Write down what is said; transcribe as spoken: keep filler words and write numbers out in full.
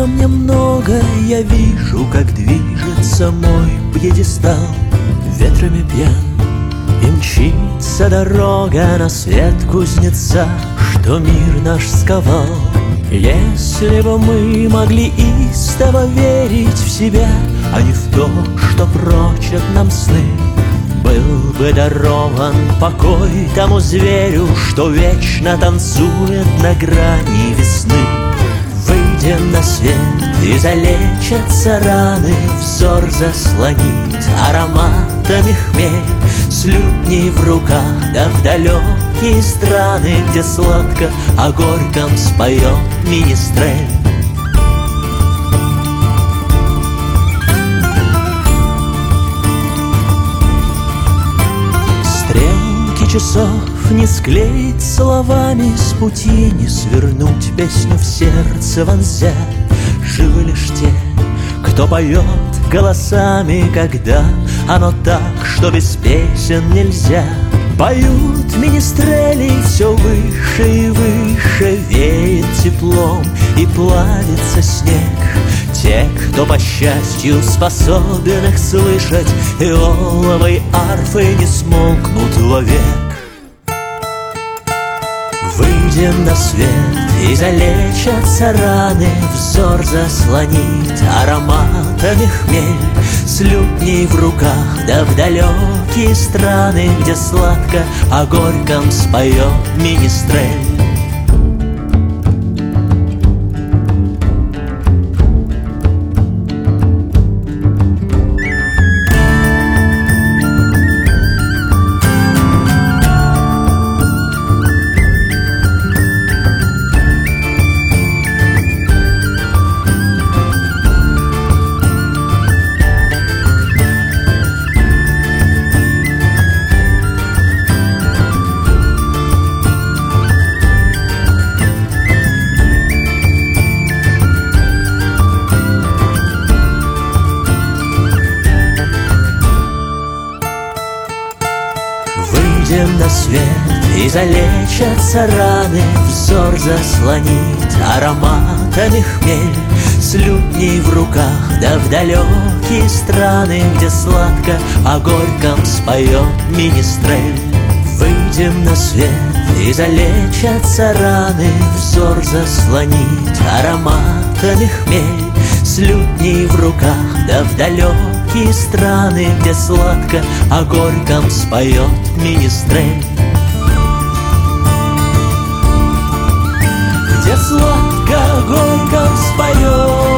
Нужно мне много, я вижу, как движется мой пьедестал. Ветрами пьян, и мчится дорога на свет кузнеца, что мир наш сковал. Если бы мы могли истово верить в себя, а не в то, что прочат нам сны, был бы дарован покой тому зверю, что вечно танцует на грани весны. Выйдем на свет, и залечатся раны, взор заслонит ароматами хмель. Слюдни в руках, да в далекие страны, где сладко о горьком споет министрель. Стрелки часов не склеить словами, с пути не свернуть, песню в сердце вонзя. Живы лишь те, кто поет голосами, когда оно так, что без песен нельзя. Поют министрели все выше и выше, веет теплом и плавится снег. Те, кто по счастью способен их слышать, иоловой арфы не смолкнут вовек. Выйдем на свет, и залечатся раны, взор заслонит ароматами хмель. Слюдней в руках, да в далекие страны, где сладко о горьком споет министрель. Выйдем на свет, и залечатся раны, взор заслонит ароматами хмель. Слюдней в руках, да в далекие страны, где сладко о горьком споет министрель. Выйдем на свет, и залечатся раны, взор заслонит ароматами хмель. Слюдней в руках, да в далекие страны, где сладко о горьком споет министрель. Где сладко о горьком споет